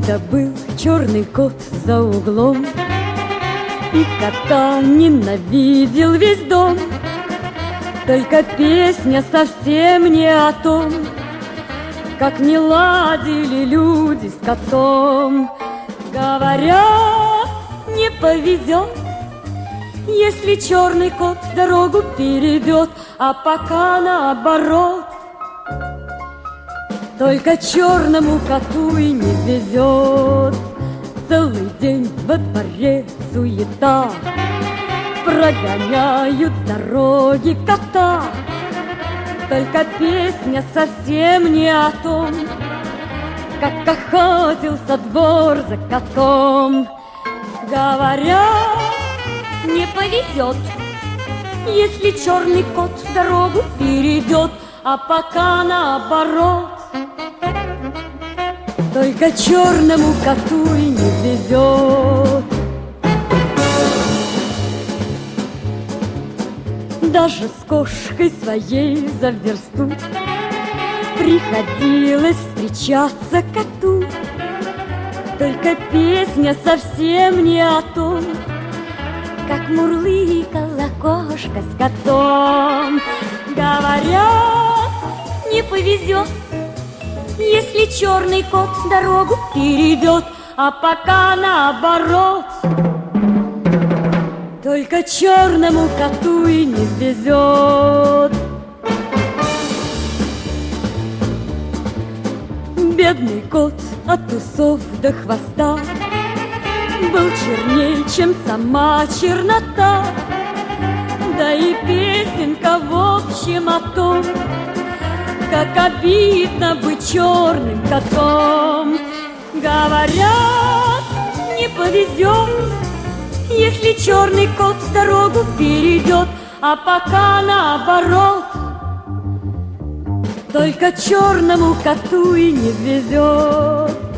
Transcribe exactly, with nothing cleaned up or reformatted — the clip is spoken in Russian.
Как-то был черный кот за углом, и кота ненавидел весь дом. Только песня совсем не о том, как не ладили люди с котом. Говорят, не повезет, если черный кот дорогу перейдет, а пока наоборот. Только черному коту и не везет. Целый день во дворе суета, прогоняют с дороги кота. Только песня совсем не о том, как охотился двор за котом. Говорят, не повезет, если черный кот дорогу перейдет, а пока наоборот. Только черному коту и не везет. Даже с кошкой своей за версту приходилось встречаться коту. Только песня совсем не о том, как мурлыкала кошка с котом. Говорят, не повезет, если черный кот дорогу перейдет, а пока наоборот. Только черному коту и не везет. Бедный кот от усов до хвоста был черней, чем сама чернота. Да и песенка в общем о том, как обидно быть черным котом. Говорят, не повезет, если черный кот дорогу перейдет, а пока наоборот. Только черному коту и не везет.